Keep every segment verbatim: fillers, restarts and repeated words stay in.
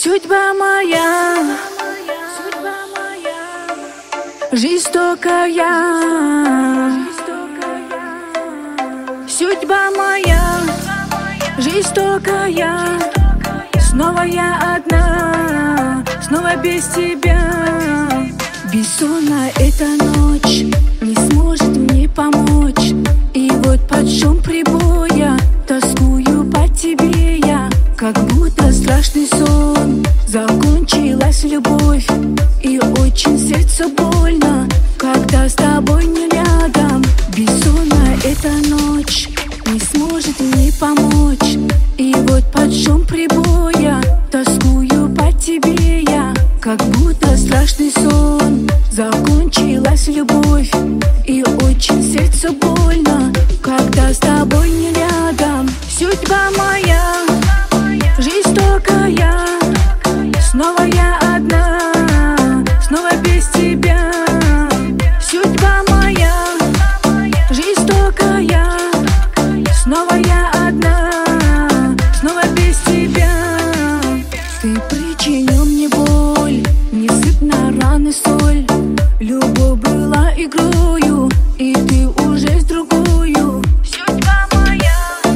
Судьба моя, жестокая. Судьба моя, жестокая. Снова я одна, снова без тебя. Бессонная эта ночь не сможет мне помочь. И вот под шум прибоя тоскую по тебе я. Как будто страшный сон, закончилась любовь. И очень сердцу больно, когда с тобой не рядом. Бессонная эта ночь не сможет мне помочь. И вот под шум прибоя тоскую по тебе я. Как будто страшный сон, закончилась любовь. И очень сердцу больно, когда с тобой не рядом. Судьба моя, жестокая. Снова я одна, снова без тебя. Судьба моя, жестокая. Снова я одна, снова без тебя. Ты причинил мне боль, не сыпь на раны соль. Любовь была игрою, и ты уже с другою. Судьба моя,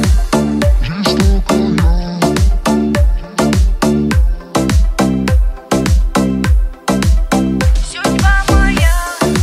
судьба моя,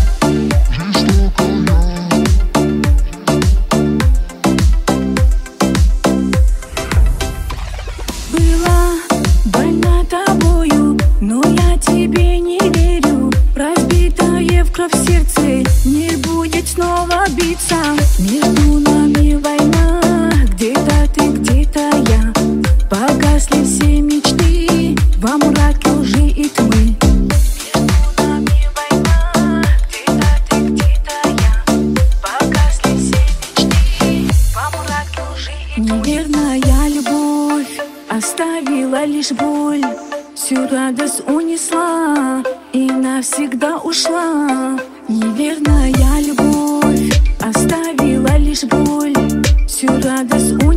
была больна тобою, но я тебе не верю. Разбитое в кровь сердце не будет снова биться. Между нами война, где-то ты, где-то я. Погасли все мечты во мраке лжи и тьмы. Между нами война, где-то ты, где-то я. Погасли все мечты во мраке лжи и тьмы. Неверная любовь оставила лишь боль. Всю радость унесла и навсегда ушла. Неверная любовь оставила лишь боль. Всю радость унесла.